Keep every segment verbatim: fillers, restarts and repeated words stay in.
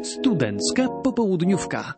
Studencka popołudniówka.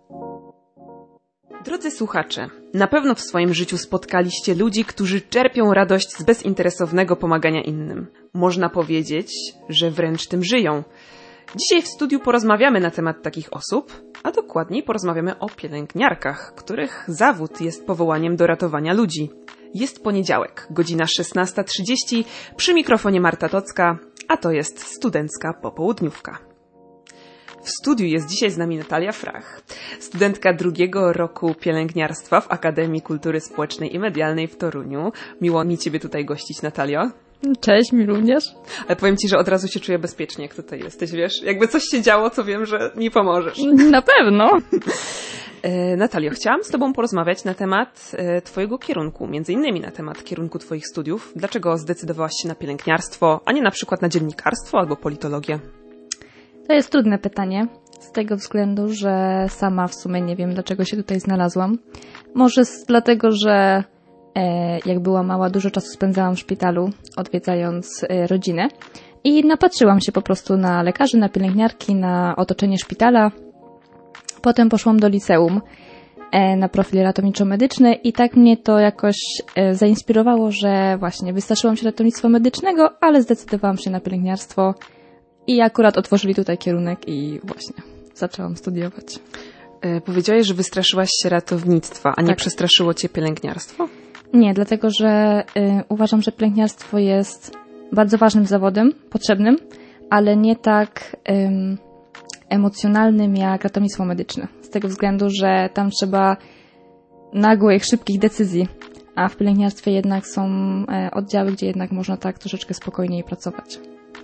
Drodzy słuchacze, na pewno w swoim życiu spotkaliście ludzi, którzy czerpią radość z bezinteresownego pomagania innym. Można powiedzieć, że wręcz tym żyją. Dzisiaj w studiu porozmawiamy na temat takich osób, a dokładniej porozmawiamy o pielęgniarkach, których zawód jest powołaniem do ratowania ludzi. Jest poniedziałek, godzina szesnasta trzydzieści, przy mikrofonie Marta Tocka, a to jest Studencka popołudniówka. W studiu jest dzisiaj z nami Natalia Frach, studentka drugiego roku pielęgniarstwa w Akademii Kultury Społecznej i Medialnej w Toruniu. Miło mi Ciebie tutaj gościć, Natalio. Cześć, mi również. Ale powiem Ci, że od razu się czuję bezpiecznie, jak tutaj jesteś, wiesz? Jakby coś się działo, to wiem, że mi pomożesz. Na pewno. E, Natalio, chciałam z Tobą porozmawiać na temat e, Twojego kierunku, między innymi na temat kierunku Twoich studiów. Dlaczego zdecydowałaś się na pielęgniarstwo, a nie na przykład na dziennikarstwo albo politologię? To jest trudne pytanie, z tego względu, że sama w sumie nie wiem, dlaczego się tutaj znalazłam. Może z, dlatego, że e, jak była mała, dużo czasu spędzałam w szpitalu, odwiedzając e, rodzinę i napatrzyłam się po prostu na lekarzy, na pielęgniarki, na otoczenie szpitala. Potem poszłam do liceum e, na profil ratowniczo-medyczny i tak mnie to jakoś e, zainspirowało, że właśnie wystraszyłam się ratownictwa medycznego, ale zdecydowałam się na pielęgniarstwo. I akurat otworzyli tutaj kierunek i właśnie zaczęłam studiować. E, powiedziałaś, że wystraszyłaś się ratownictwa, a nie tak. przestraszyło Cię pielęgniarstwo? Nie, dlatego że y, uważam, że pielęgniarstwo jest bardzo ważnym zawodem, potrzebnym, ale nie tak ym, emocjonalnym jak ratownictwo medyczne. Z tego względu, że tam trzeba nagłych, szybkich decyzji, a w pielęgniarstwie jednak są y, oddziały, gdzie jednak można tak troszeczkę spokojniej pracować.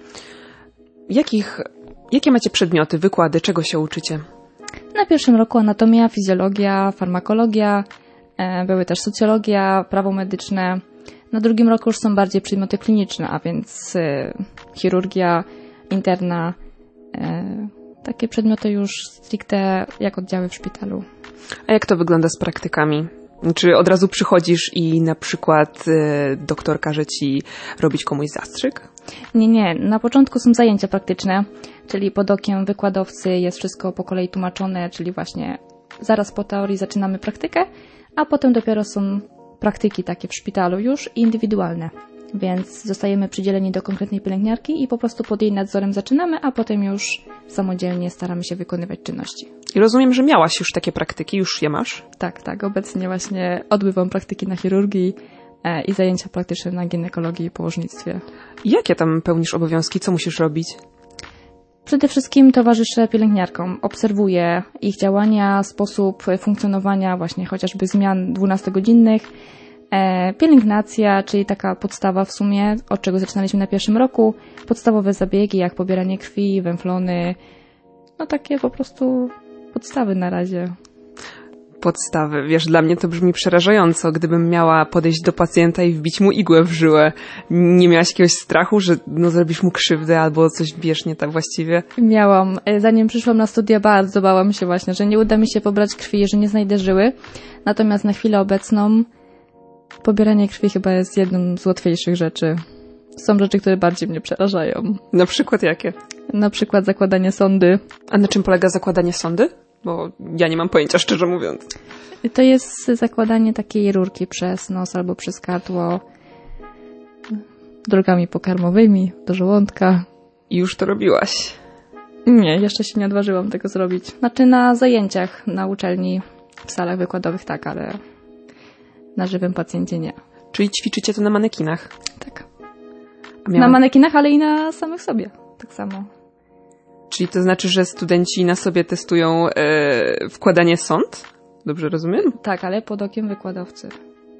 Jakich, jakie macie przedmioty, wykłady, czego się uczycie? Na pierwszym roku anatomia, fizjologia, farmakologia, e, były też socjologia, prawo medyczne. Na drugim roku już są bardziej przedmioty kliniczne, a więc e, chirurgia, interna, e, takie przedmioty już stricte jak oddziały w szpitalu. A jak to wygląda z praktykami? Czy od razu przychodzisz i na przykład e, doktor każe Ci robić komuś zastrzyk? Nie, nie. Na początku są zajęcia praktyczne, czyli pod okiem wykładowcy jest wszystko po kolei tłumaczone, czyli właśnie zaraz po teorii zaczynamy praktykę, a potem dopiero są praktyki takie w szpitalu już indywidualne. Więc zostajemy przydzieleni do konkretnej pielęgniarki i po prostu pod jej nadzorem zaczynamy, a potem już samodzielnie staramy się wykonywać czynności. I rozumiem, że miałaś już takie praktyki, już je masz? Tak, tak. Obecnie właśnie odbywam praktyki na chirurgii e, i zajęcia praktyczne na ginekologii i położnictwie. Jakie tam pełnisz obowiązki? Co musisz robić? Przede wszystkim towarzyszę pielęgniarkom, obserwuję ich działania, sposób funkcjonowania właśnie chociażby zmian dwunastogodzinnych, e, pielęgnacja, czyli taka podstawa w sumie, od czego zaczynaliśmy na pierwszym roku, podstawowe zabiegi jak pobieranie krwi, węflony, no takie po prostu podstawy na razie. Podstawy. Wiesz, dla mnie to brzmi przerażająco, gdybym miała podejść do pacjenta i wbić mu igłę w żyłę. Nie miałaś jakiegoś strachu, że no, zrobisz mu krzywdę albo coś, wiesz, nie tak właściwie? Miałam. Zanim przyszłam na studia, bardzo bałam się właśnie, że nie uda mi się pobrać krwi, że nie znajdę żyły. Natomiast na chwilę obecną pobieranie krwi chyba jest jedną z łatwiejszych rzeczy. Są rzeczy, które bardziej mnie przerażają. Na przykład jakie? Na przykład zakładanie sondy. A na czym polega zakładanie sondy? Bo ja nie mam pojęcia, szczerze mówiąc. To jest zakładanie takiej rurki przez nos albo przez gardło drogami pokarmowymi do żołądka. I już to robiłaś? Nie, jeszcze się nie odważyłam tego zrobić. Znaczy na zajęciach na uczelni, w salach wykładowych tak, ale na żywym pacjencie nie. Czyli ćwiczycie to na manekinach? Tak. Miałam... Na manekinach, ale i na samych sobie. Tak samo. Czyli to znaczy, że studenci na sobie testują e, wkładanie sond? Dobrze rozumiem? Tak, ale pod okiem wykładowcy.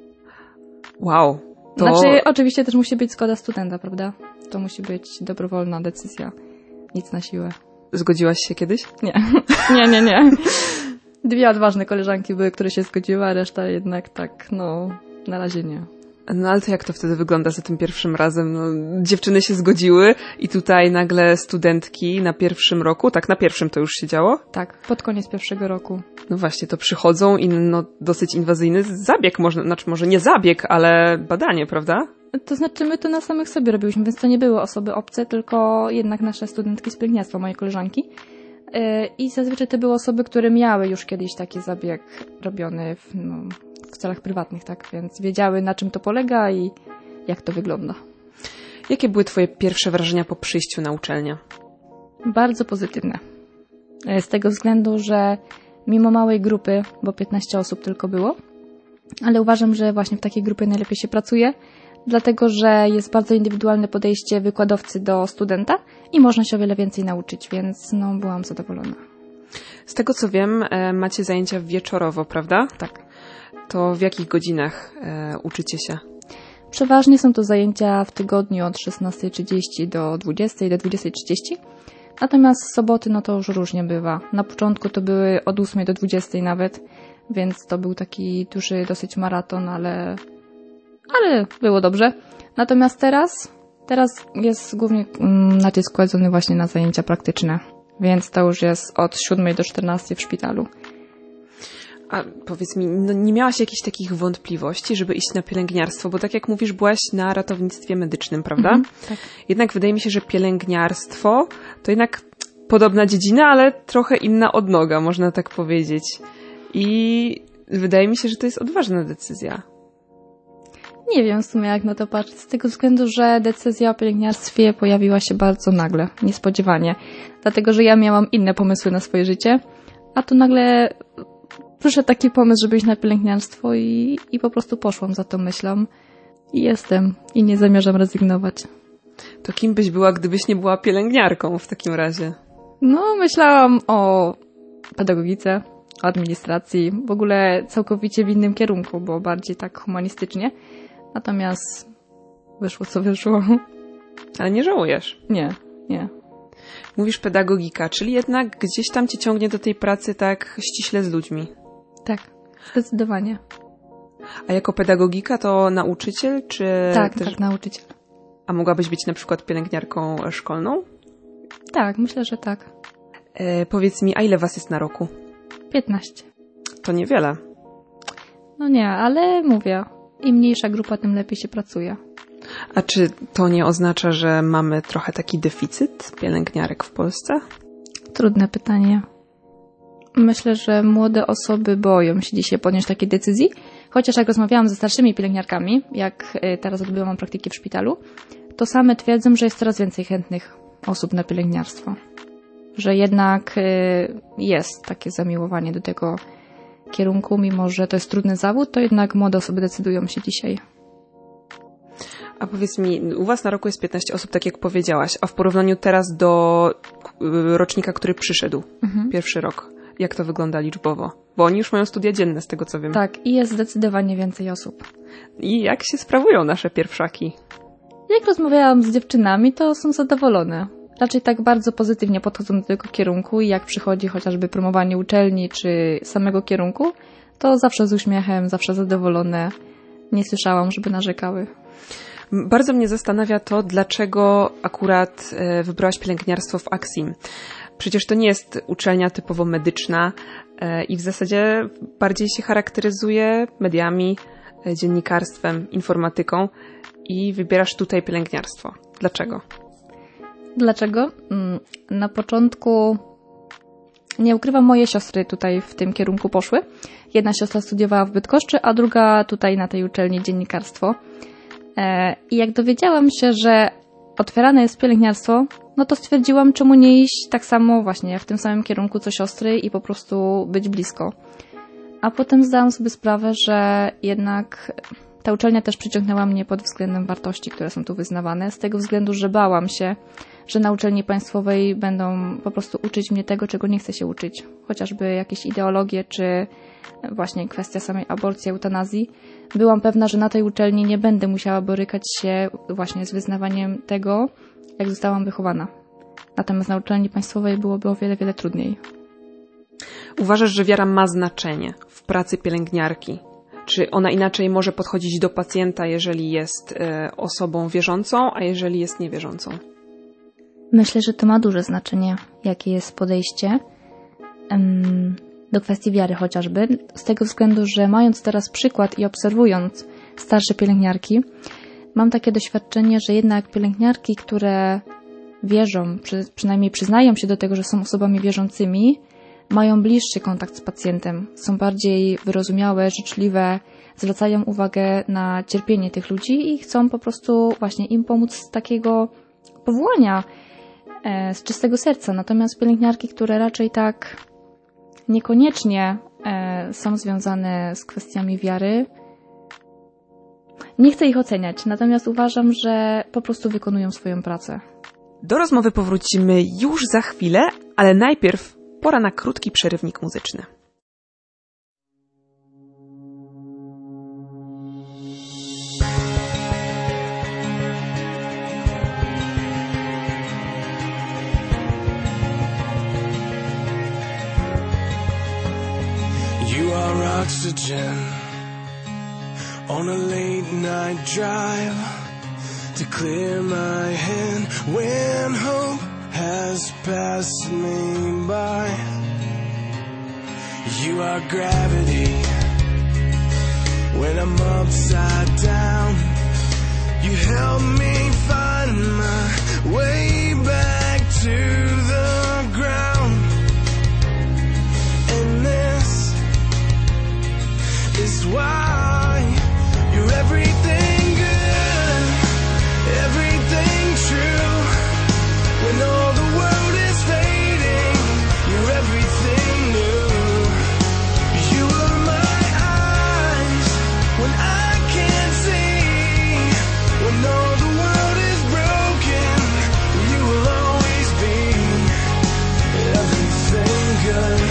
Wow. To... Znaczy, oczywiście też musi być zgoda studenta, prawda? To musi być dobrowolna decyzja. Nic na siłę. Zgodziłaś się kiedyś? Nie. nie, nie, nie. Dwie odważne koleżanki były, które się zgodziły, a reszta jednak tak, no, na razie nie. No ale to jak to wtedy wygląda za tym pierwszym razem? No, dziewczyny się zgodziły i tutaj nagle studentki na pierwszym roku, tak na pierwszym to już się działo? Tak, pod koniec pierwszego roku. No właśnie, to przychodzą i no dosyć inwazyjny zabieg, można, znaczy może nie zabieg, ale badanie, prawda? To znaczy my to na samych sobie robiłyśmy, więc to nie były osoby obce, tylko jednak nasze studentki z pielęgniarstwa, moje koleżanki. I zazwyczaj to były osoby, które miały już kiedyś taki zabieg robiony w, no, w celach prywatnych, tak? Więc wiedziały, na czym to polega i jak to wygląda. Jakie były twoje pierwsze wrażenia po przyjściu na uczelnię? Bardzo pozytywne. Z tego względu, że mimo małej grupy, bo piętnaście osób tylko było, ale uważam, że właśnie w takiej grupie najlepiej się pracuje, dlatego że jest bardzo indywidualne podejście wykładowcy do studenta i można się o wiele więcej nauczyć, więc no, byłam zadowolona. Z tego co wiem, macie zajęcia wieczorowo, prawda? Tak. To w jakich godzinach e, uczycie się? Przeważnie są to zajęcia w tygodniu od szesnasta trzydzieści do dwudziesta do dwudziesta trzydzieści. Natomiast soboty no to już różnie bywa. Na początku to były od ósmej do dwudziestej nawet, więc to był taki duży dosyć maraton, ale, ale było dobrze. Natomiast teraz, teraz jest głównie nacisk kładzony właśnie na zajęcia praktyczne, więc to już jest od siódmej do czternastej w szpitalu. A powiedz mi, no nie miałaś jakichś takich wątpliwości, żeby iść na pielęgniarstwo? Bo tak jak mówisz, byłaś na ratownictwie medycznym, prawda? Mhm, tak. Jednak wydaje mi się, że pielęgniarstwo to jednak podobna dziedzina, ale trochę inna odnoga, można tak powiedzieć. I wydaje mi się, że to jest odważna decyzja. Nie wiem w sumie jak na to patrzeć, z tego względu, że decyzja o pielęgniarstwie pojawiła się bardzo nagle, niespodziewanie. Dlatego, że ja miałam inne pomysły na swoje życie, a tu nagle przyszedł taki pomysł, żeby iść na pielęgniarstwo i, i po prostu poszłam za tą myślą. I jestem i nie zamierzam rezygnować. To kim byś była, gdybyś nie była pielęgniarką w takim razie? No, myślałam o pedagogice, o administracji, w ogóle całkowicie w innym kierunku, bo bardziej tak humanistycznie. Natomiast wyszło co wyszło. Ale nie żałujesz? Nie, nie. Mówisz pedagogika, czyli jednak gdzieś tam cię ciągnie do tej pracy tak ściśle z ludźmi. Tak, zdecydowanie. A jako pedagogika to nauczyciel, czy... Tak, też... tak, nauczyciel. A mogłabyś być na przykład pielęgniarką szkolną? Tak, myślę, że tak. E, powiedz mi, a ile was jest na roku? piętnaście. To niewiele. No nie, ale mówię, im mniejsza grupa, tym lepiej się pracuje. A czy to nie oznacza, że mamy trochę taki deficyt pielęgniarek w Polsce? Trudne pytanie. Myślę, że młode osoby boją się dzisiaj podjąć takiej decyzji, chociaż jak rozmawiałam ze starszymi pielęgniarkami, jak teraz odbyłam praktyki w szpitalu, to same twierdzą, że jest coraz więcej chętnych osób na pielęgniarstwo. Że jednak jest takie zamiłowanie do tego kierunku, mimo że to jest trudny zawód, to jednak młode osoby decydują się dzisiaj. A powiedz mi, u was na roku jest piętnaście osób, tak jak powiedziałaś, a w porównaniu teraz do rocznika, który przyszedł, mhm. pierwszy rok, jak to wygląda liczbowo? Bo oni już mają studia dzienne, z tego co wiem. Tak, i jest zdecydowanie więcej osób. I jak się sprawują nasze pierwszaki? Jak rozmawiałam z dziewczynami, to są zadowolone. Raczej tak bardzo pozytywnie podchodzą do tego kierunku i jak przychodzi chociażby promowanie uczelni czy samego kierunku, to zawsze z uśmiechem, zawsze zadowolone. Nie słyszałam, żeby narzekały. Bardzo mnie zastanawia to, dlaczego akurat wybrałaś pielęgniarstwo w Aksim. Przecież to nie jest uczelnia typowo medyczna i w zasadzie bardziej się charakteryzuje mediami, dziennikarstwem, informatyką i wybierasz tutaj pielęgniarstwo. Dlaczego? Dlaczego? Na początku, nie ukrywam, moje siostry tutaj w tym kierunku poszły. Jedna siostra studiowała w Bydgoszczy, a druga tutaj na tej uczelni dziennikarstwo. I jak dowiedziałam się, że otwierane jest pielęgniarstwo, no to stwierdziłam, czemu nie iść tak samo właśnie w tym samym kierunku co siostry i po prostu być blisko. A potem zdałam sobie sprawę, że jednak ta uczelnia też przyciągnęła mnie pod względem wartości, które są tu wyznawane, z tego względu, że bałam się, że na uczelni państwowej będą po prostu uczyć mnie tego, czego nie chcę się uczyć. Chociażby jakieś ideologie, czy właśnie kwestia samej aborcji, eutanazji. Byłam pewna, że na tej uczelni nie będę musiała borykać się właśnie z wyznawaniem tego, jak zostałam wychowana. Natomiast na uczelni państwowej byłoby o wiele, wiele trudniej. Uważasz, że wiara ma znaczenie w pracy pielęgniarki? Czy ona inaczej może podchodzić do pacjenta, jeżeli jest e, osobą wierzącą, a jeżeli jest niewierzącą? Myślę, że to ma duże znaczenie, jakie jest podejście um, do kwestii wiary chociażby. Z tego względu, że mając teraz przykład i obserwując starsze pielęgniarki, mam takie doświadczenie, że jednak pielęgniarki, które wierzą, przy, przynajmniej przyznają się do tego, że są osobami wierzącymi, mają bliższy kontakt z pacjentem, są bardziej wyrozumiałe, życzliwe, zwracają uwagę na cierpienie tych ludzi i chcą po prostu właśnie im pomóc z takiego powołania, e, z czystego serca. Natomiast pielęgniarki, które raczej tak niekoniecznie e, są związane z kwestiami wiary, nie chcę ich oceniać, natomiast uważam, że po prostu wykonują swoją pracę. Do rozmowy powrócimy już za chwilę, ale najpierw pora na krótki przerywnik muzyczny. You are oxygen on a late night drive to clear my head when hope has passed me by. You are gravity when I'm upside down. You help me find my way back to the ground. And this is why you're everything good, everything true. When all the world is fading, you're everything new. You are my eyes when I can't see. When all the world is broken, you will always be everything good.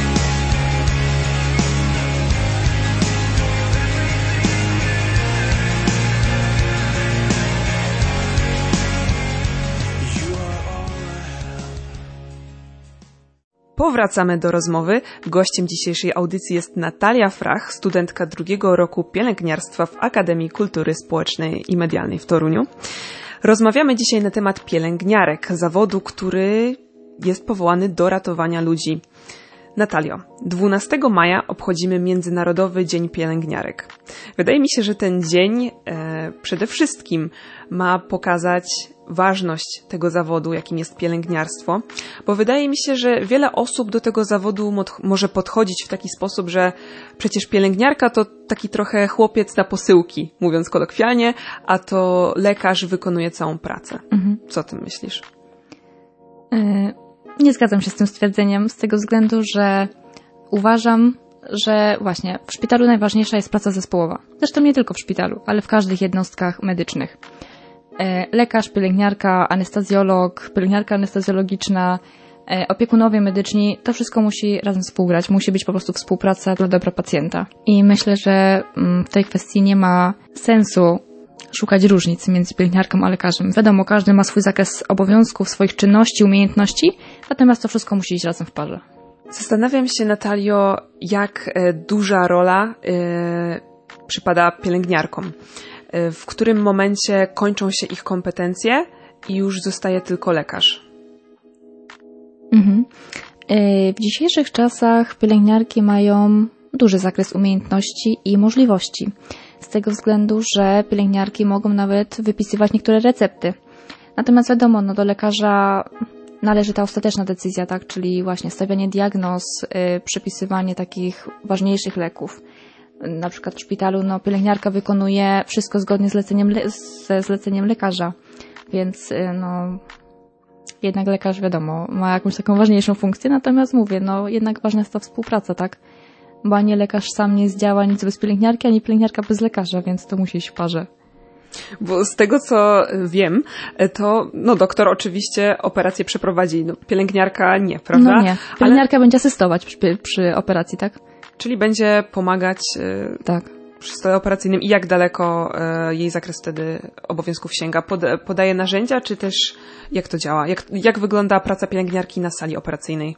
Powracamy do rozmowy. Gościem dzisiejszej audycji jest Natalia Frach, studentka drugiego roku pielęgniarstwa w Akademii Kultury Społecznej i Medialnej w Toruniu. Rozmawiamy dzisiaj na temat pielęgniarek, zawodu, który jest powołany do ratowania ludzi. Natalio, dwunastego maja obchodzimy Międzynarodowy Dzień Pielęgniarek. Wydaje mi się, że ten dzień e, przede wszystkim ma pokazać ważność tego zawodu, jakim jest pielęgniarstwo, bo wydaje mi się, że wiele osób do tego zawodu mo- może podchodzić w taki sposób, że przecież pielęgniarka to taki trochę chłopiec na posyłki, mówiąc kolokwialnie, a to lekarz wykonuje całą pracę. Mhm. Co ty myślisz? Y- Nie zgadzam się z tym stwierdzeniem z tego względu, że uważam, że właśnie w szpitalu najważniejsza jest praca zespołowa. Zresztą nie tylko w szpitalu, ale w każdych jednostkach medycznych. Lekarz, pielęgniarka, anestezjolog, pielęgniarka anestezjologiczna, opiekunowie medyczni, to wszystko musi razem współgrać. Musi być po prostu współpraca dla dobra pacjenta. I myślę, że w tej kwestii nie ma sensu szukać różnic między pielęgniarką a lekarzem. Wiadomo, każdy ma swój zakres obowiązków, swoich czynności, umiejętności, natomiast to wszystko musi iść razem w parze. Zastanawiam się, Natalio, jak e, duża rola e, przypada pielęgniarkom. E, w którym momencie kończą się ich kompetencje i już zostaje tylko lekarz? Mhm. E, w dzisiejszych czasach pielęgniarki mają duży zakres umiejętności i możliwości. Z tego względu, że pielęgniarki mogą nawet wypisywać niektóre recepty. Natomiast wiadomo, no do lekarza należy ta ostateczna decyzja, tak, czyli właśnie stawianie diagnoz, yy, przepisywanie takich ważniejszych leków. Na przykład w szpitalu no, pielęgniarka wykonuje wszystko zgodnie z zleceniem le- ze zleceniem lekarza, więc yy, no, jednak lekarz, wiadomo, ma jakąś taką ważniejszą funkcję, natomiast mówię, no jednak ważna jest ta współpraca, tak? Bo ani lekarz sam nie zdziała nic bez pielęgniarki, ani pielęgniarka bez lekarza, więc to musi iść w parze. Bo z tego, co wiem, to no doktor oczywiście operację przeprowadzi, no, pielęgniarka nie, prawda? No nie, pielęgniarka Ale... będzie asystować przy, przy operacji, tak? Czyli będzie pomagać tak. przy stole operacyjnym. I jak daleko jej zakres wtedy obowiązków sięga? Pod, podaje narzędzia, czy też jak to działa? Jak, jak wygląda praca pielęgniarki na sali operacyjnej?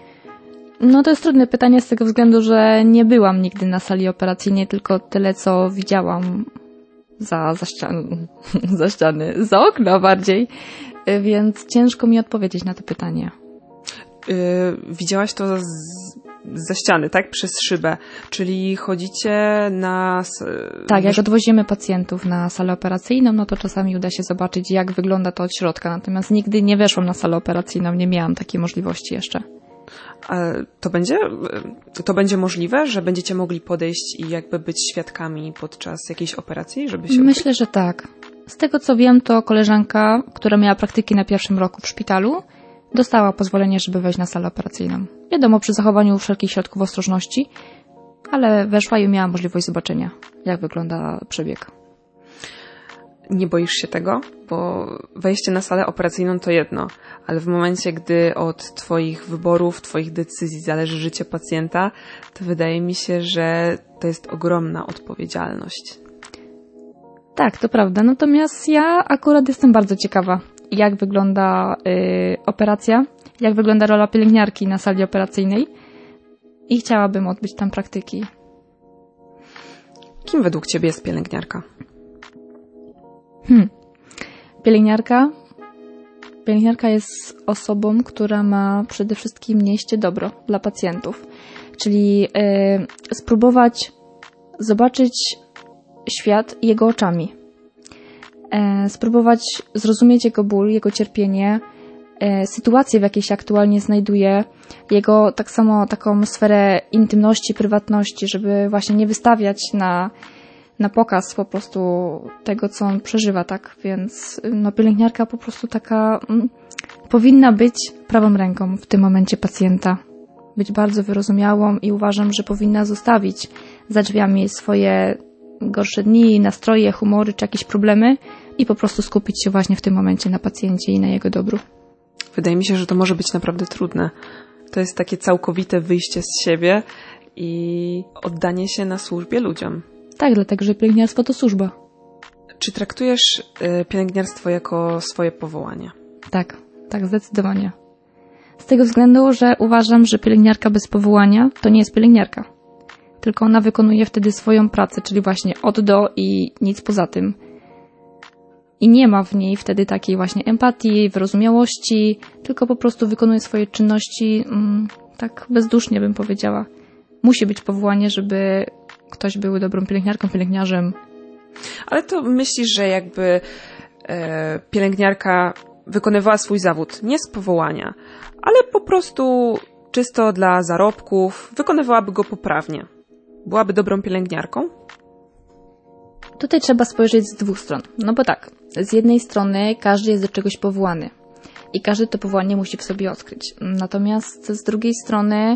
No to jest trudne pytanie z tego względu, że nie byłam nigdy na sali operacyjnej, tylko tyle, co widziałam za, za, ścian, za ściany, za okna bardziej, więc ciężko mi odpowiedzieć na to pytanie. Yy, widziałaś to z, ze ściany, tak? Przez szybę. Czyli chodzicie na... Tak, jak odwozimy pacjentów na salę operacyjną, no to czasami uda się zobaczyć, jak wygląda to od środka. Natomiast nigdy nie weszłam na salę operacyjną, nie miałam takiej możliwości jeszcze. A to będzie, to będzie możliwe, że będziecie mogli podejść i jakby być świadkami podczas jakiejś operacji, żeby się... Myślę, że tak. Z tego co wiem, to koleżanka, która miała praktyki na pierwszym roku w szpitalu, dostała pozwolenie, żeby wejść na salę operacyjną. Wiadomo, przy zachowaniu wszelkich środków ostrożności, ale weszła i miała możliwość zobaczenia, jak wygląda przebieg. Nie boisz się tego? Bo wejście na salę operacyjną to jedno, ale w momencie, gdy od twoich wyborów, twoich decyzji zależy życie pacjenta, to wydaje mi się, że to jest ogromna odpowiedzialność. Tak, to prawda. Natomiast ja akurat jestem bardzo ciekawa, jak wygląda y, operacja, jak wygląda rola pielęgniarki na sali operacyjnej i chciałabym odbyć tam praktyki. Kim według ciebie jest pielęgniarka? Hmm. Pielęgniarka? Pielęgniarka jest osobą, która ma przede wszystkim nieść dobro dla pacjentów. Czyli y, spróbować zobaczyć świat jego oczami. E, spróbować zrozumieć jego ból, jego cierpienie, e, sytuację, w jakiej się aktualnie znajduje, jego tak samo taką sferę intymności, prywatności, żeby właśnie nie wystawiać na, na pokaz po prostu tego, co on przeżywa, tak? Więc no, pielęgniarka po prostu taka mm, powinna być prawą ręką w tym momencie pacjenta. Być bardzo wyrozumiałą i uważam, że powinna zostawić za drzwiami swoje gorsze dni, nastroje, humory czy jakieś problemy i po prostu skupić się właśnie w tym momencie na pacjencie i na jego dobru. Wydaje mi się, że to może być naprawdę trudne. To jest takie całkowite wyjście z siebie i oddanie się na służbie ludziom. Tak, dlatego, że pielęgniarstwo to służba. Czy traktujesz y, pielęgniarstwo jako swoje powołanie? Tak, tak, zdecydowanie. Z tego względu, że uważam, że pielęgniarka bez powołania to nie jest pielęgniarka. Tylko ona wykonuje wtedy swoją pracę, czyli właśnie od do i nic poza tym. I nie ma w niej wtedy takiej właśnie empatii, wyrozumiałości, tylko po prostu wykonuje swoje czynności mm, tak bezdusznie, bym powiedziała. Musi być powołanie, żeby ktoś był dobrą pielęgniarką, pielęgniarzem. Ale to myślisz, że jakby e, pielęgniarka wykonywała swój zawód nie z powołania, ale po prostu czysto dla zarobków, wykonywałaby go poprawnie. Byłaby dobrą pielęgniarką? Tutaj trzeba spojrzeć z dwóch stron. No bo tak, z jednej strony każdy jest do czegoś powołany i każdy to powołanie musi w sobie odkryć. Natomiast z drugiej strony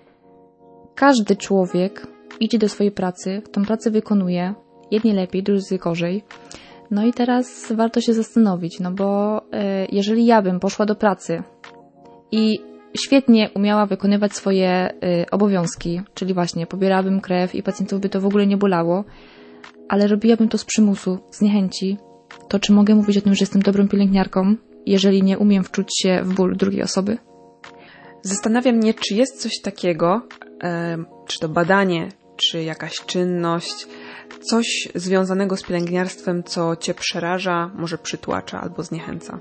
każdy człowiek idzie do swojej pracy, tą pracę wykonuje, jedni lepiej, drudzy gorzej. No i teraz warto się zastanowić, no bo y, jeżeli ja bym poszła do pracy i świetnie umiała wykonywać swoje y, obowiązki, czyli właśnie pobierałabym krew i pacjentów by to w ogóle nie bolało, ale robiłabym to z przymusu, z niechęci, to czy mogę mówić o tym, że jestem dobrą pielęgniarką, jeżeli nie umiem wczuć się w ból drugiej osoby? Zastanawiam mnie, czy jest coś takiego, e, czy to badanie, czy jakaś czynność, coś związanego z pielęgniarstwem, co cię przeraża, może przytłacza albo zniechęca.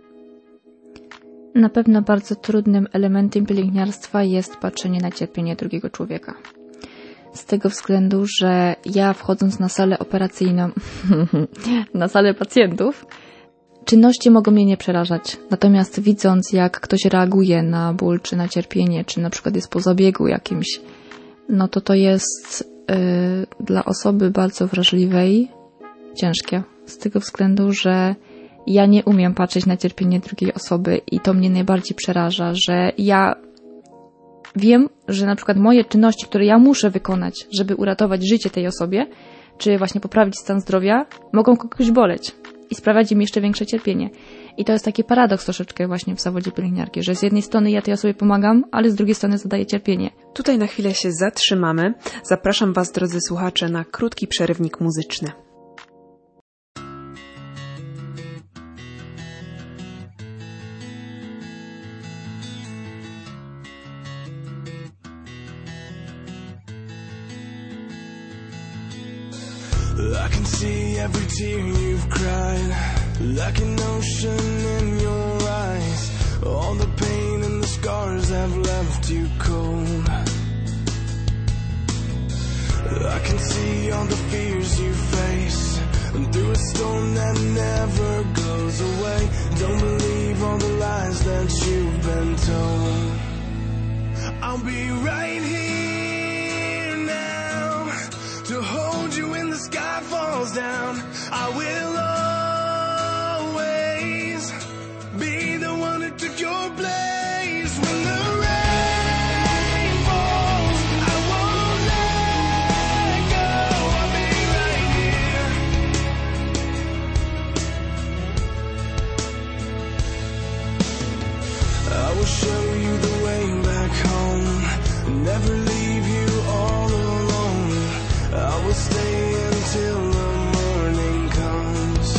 Na pewno bardzo trudnym elementem pielęgniarstwa jest patrzenie na cierpienie drugiego człowieka. Z tego względu, że ja wchodząc na salę operacyjną, na salę pacjentów, czynności mogą mnie nie przerażać. Natomiast widząc, jak ktoś reaguje na ból, czy na cierpienie, czy na przykład jest po zabiegu jakimś, no to to jest yy, dla osoby bardzo wrażliwej ciężkie. Z tego względu, że ja nie umiem patrzeć na cierpienie drugiej osoby i to mnie najbardziej przeraża, że ja wiem, że na przykład moje czynności, które ja muszę wykonać, żeby uratować życie tej osobie, czy właśnie poprawić stan zdrowia, mogą kogoś boleć i sprawiać im jeszcze większe cierpienie. I to jest taki paradoks troszeczkę właśnie w zawodzie pielęgniarki, że z jednej strony ja tej osobie pomagam, ale z drugiej strony zadaję cierpienie. Tutaj na chwilę się zatrzymamy. Zapraszam Was, drodzy słuchacze, na krótki przerywnik muzyczny. I can see every tear you've cried, like an ocean in your eyes. All the pain and the scars have left you cold. and see all the fears you face. And through a storm that never goes away, don't believe all the lies that you've been told. I'll be right here now to hold you when the sky falls down. I will always be the one who took your place. When the rain falls, I won't let go. I'll be right here. I will show you the way back home, never leave you all alone. I will stay until the morning comes.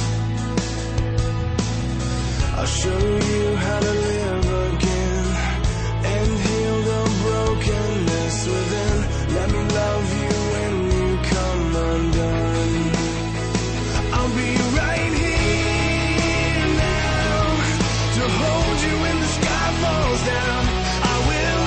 I'll show you how to live again and heal the brokenness within. Let me love you when you come undone. I'll be right here now to hold you when the sky falls down. I will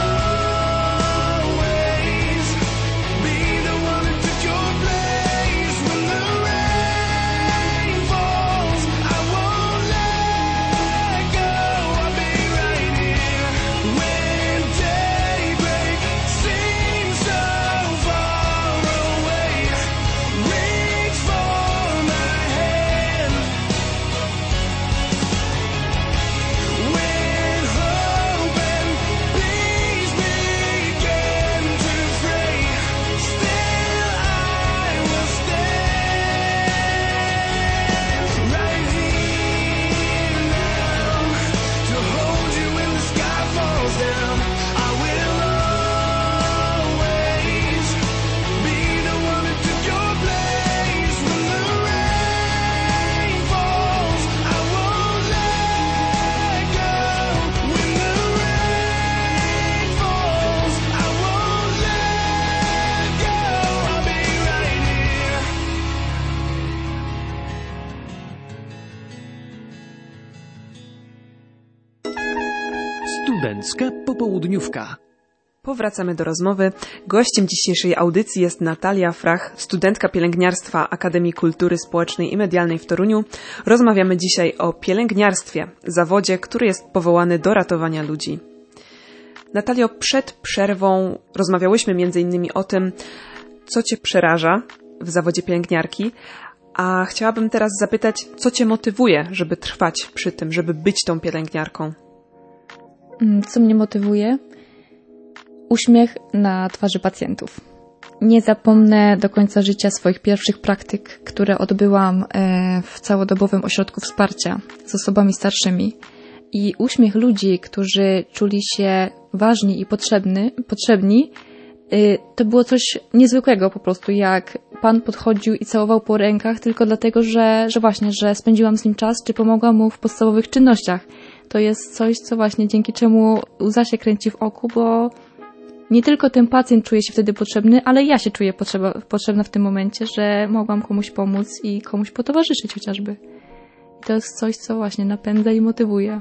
always be the one who took your place. When the rain falls, I won't let go. I'll be right here. When daybreak seems so far away, reach for my hand. When hope and peace begin to fray, still I will stand right here now to hold you when the sky falls down. I will always be the one who took your place. When the rain falls, I won't let go. When the rain falls, I won't let go. I'll be right here. Studencka popołudniówka. Powracamy do rozmowy. Gościem dzisiejszej audycji jest Natalia Frach, studentka pielęgniarstwa Akademii Kultury Społecznej i Medialnej w Toruniu. Rozmawiamy dzisiaj o pielęgniarstwie, zawodzie, który jest powołany do ratowania ludzi. Natalio, przed przerwą rozmawiałyśmy między innymi o tym, co Cię przeraża w zawodzie pielęgniarki, a chciałabym teraz zapytać, co Cię motywuje, żeby trwać przy tym, żeby być tą pielęgniarką? Co mnie motywuje? Uśmiech na twarzy pacjentów. Nie zapomnę do końca życia swoich pierwszych praktyk, które odbyłam w całodobowym ośrodku wsparcia z osobami starszymi. I uśmiech ludzi, którzy czuli się ważni i potrzebny, potrzebni, to było coś niezwykłego po prostu, jak pan podchodził i całował po rękach tylko dlatego, że, że właśnie, że spędziłam z nim czas, czy pomogłam mu w podstawowych czynnościach. To jest coś, co właśnie dzięki czemu łza się kręci w oku, bo nie tylko ten pacjent czuje się wtedy potrzebny, ale ja się czuję potrzeba, potrzebna w tym momencie, że mogłam komuś pomóc i komuś potowarzyszyć chociażby. I to jest coś, co właśnie napędza i motywuje.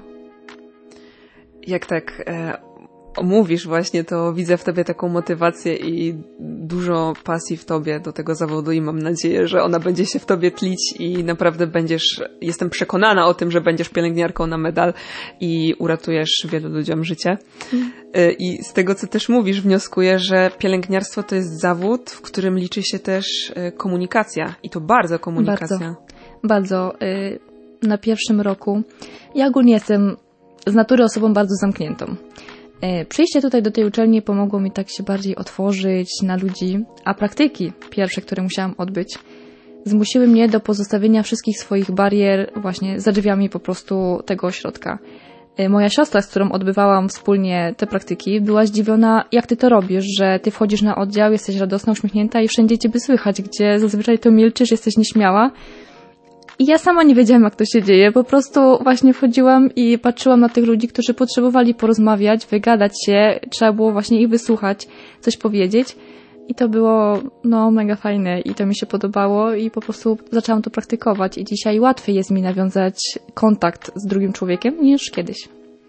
Jak tak e, omówisz właśnie, to widzę w tobie taką motywację i dużo pasji w tobie do tego zawodu i mam nadzieję, że ona będzie się w tobie tlić i naprawdę będziesz, jestem przekonana o tym, że będziesz pielęgniarką na medal i uratujesz wielu ludziom życie. Mm. I z tego, co też mówisz, wnioskuję, że pielęgniarstwo to jest zawód, w którym liczy się też komunikacja i to bardzo komunikacja. Bardzo, bardzo. Na pierwszym roku ja ogólnie jestem z natury osobą bardzo zamkniętą. Przyjście tutaj do tej uczelni pomogło mi tak się bardziej otworzyć na ludzi, a praktyki pierwsze, które musiałam odbyć, zmusiły mnie do pozostawienia wszystkich swoich barier właśnie za drzwiami po prostu tego ośrodka. Moja siostra, z którą odbywałam wspólnie te praktyki, była zdziwiona, jak ty to robisz, że ty wchodzisz na oddział, jesteś radosna, uśmiechnięta i wszędzie ciebie słychać, gdzie zazwyczaj to milczysz, jesteś nieśmiała. I ja sama nie wiedziałam, jak to się dzieje. Po prostu właśnie wchodziłam i patrzyłam na tych ludzi, którzy potrzebowali porozmawiać, wygadać się. Trzeba było właśnie ich wysłuchać, coś powiedzieć. I to było no mega fajne i to mi się podobało i po prostu zaczęłam to praktykować. I dzisiaj łatwiej jest mi nawiązać kontakt z drugim człowiekiem niż kiedyś.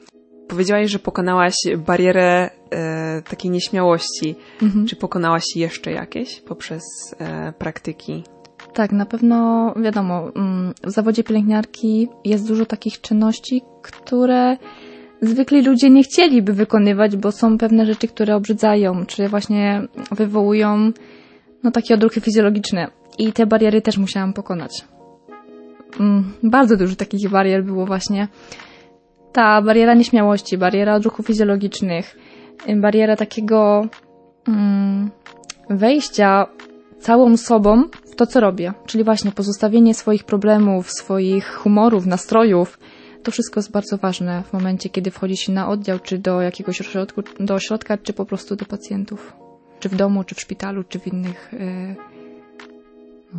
Powiedziałaś, że pokonałaś barierę e, takiej nieśmiałości. Mhm. Czy pokonałaś jeszcze jakieś poprzez e, praktyki? Tak, na pewno wiadomo, w zawodzie pielęgniarki jest dużo takich czynności, które zwykli ludzie nie chcieliby wykonywać, bo są pewne rzeczy, które obrzydzają, czy właśnie wywołują no, takie odruchy fizjologiczne. I te bariery też musiałam pokonać. Bardzo dużo takich barier było właśnie. Ta bariera nieśmiałości, bariera odruchów fizjologicznych, bariera takiego mm, wejścia całą sobą w to, co robię. Czyli właśnie pozostawienie swoich problemów, swoich humorów, nastrojów. To wszystko jest bardzo ważne w momencie, kiedy wchodzi się na oddział, czy do jakiegoś ośrodku, do ośrodka, czy po prostu do pacjentów. Czy w domu, czy w szpitalu, czy w innych... Yy... No.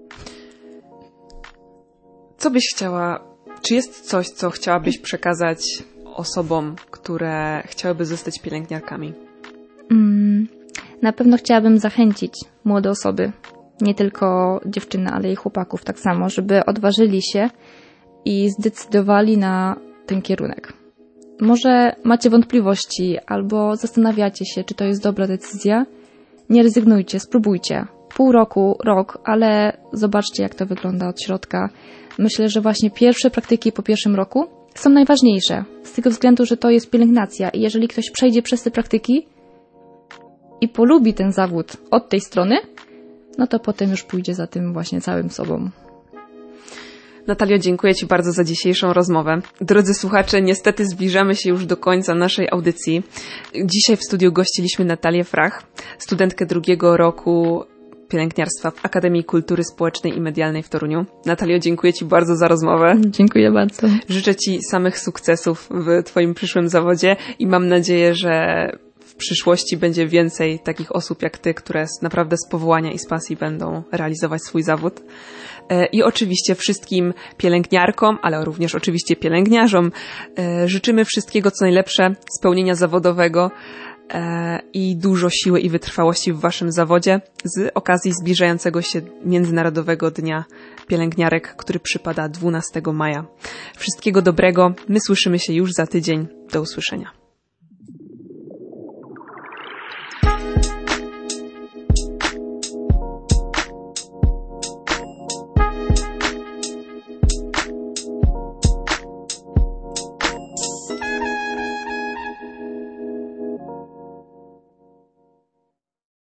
Co byś chciała, czy jest coś, co chciałabyś przekazać osobom, które chciałyby zostać pielęgniarkami? Mm, na pewno chciałabym zachęcić młode osoby, nie tylko dziewczyny, ale i chłopaków tak samo, żeby odważyli się i zdecydowali na ten kierunek. Może macie wątpliwości albo zastanawiacie się, czy to jest dobra decyzja. Nie rezygnujcie, spróbujcie. Pół roku, rok, ale zobaczcie, jak to wygląda od środka. Myślę, że właśnie pierwsze praktyki po pierwszym roku są najważniejsze. Z tego względu, że to jest pielęgnacja i jeżeli ktoś przejdzie przez te praktyki i polubi ten zawód od tej strony, no to potem już pójdzie za tym właśnie całym sobą. Natalio, dziękuję Ci bardzo za dzisiejszą rozmowę. Drodzy słuchacze, niestety zbliżamy się już do końca naszej audycji. Dzisiaj w studiu gościliśmy Natalię Frach, studentkę drugiego roku pielęgniarstwa w Akademii Kultury Społecznej i Medialnej w Toruniu. Natalio, dziękuję Ci bardzo za rozmowę. Dziękuję bardzo. Życzę Ci samych sukcesów w Twoim przyszłym zawodzie i mam nadzieję, że w przyszłości będzie więcej takich osób jak Ty, które naprawdę z powołania i z pasji będą realizować swój zawód. I oczywiście wszystkim pielęgniarkom, ale również oczywiście pielęgniarzom życzymy wszystkiego co najlepsze, spełnienia zawodowego i dużo siły i wytrwałości w Waszym zawodzie z okazji zbliżającego się Międzynarodowego Dnia Pielęgniarek, który przypada dwunastego maja. Wszystkiego dobrego, my słyszymy się już za tydzień. Do usłyszenia.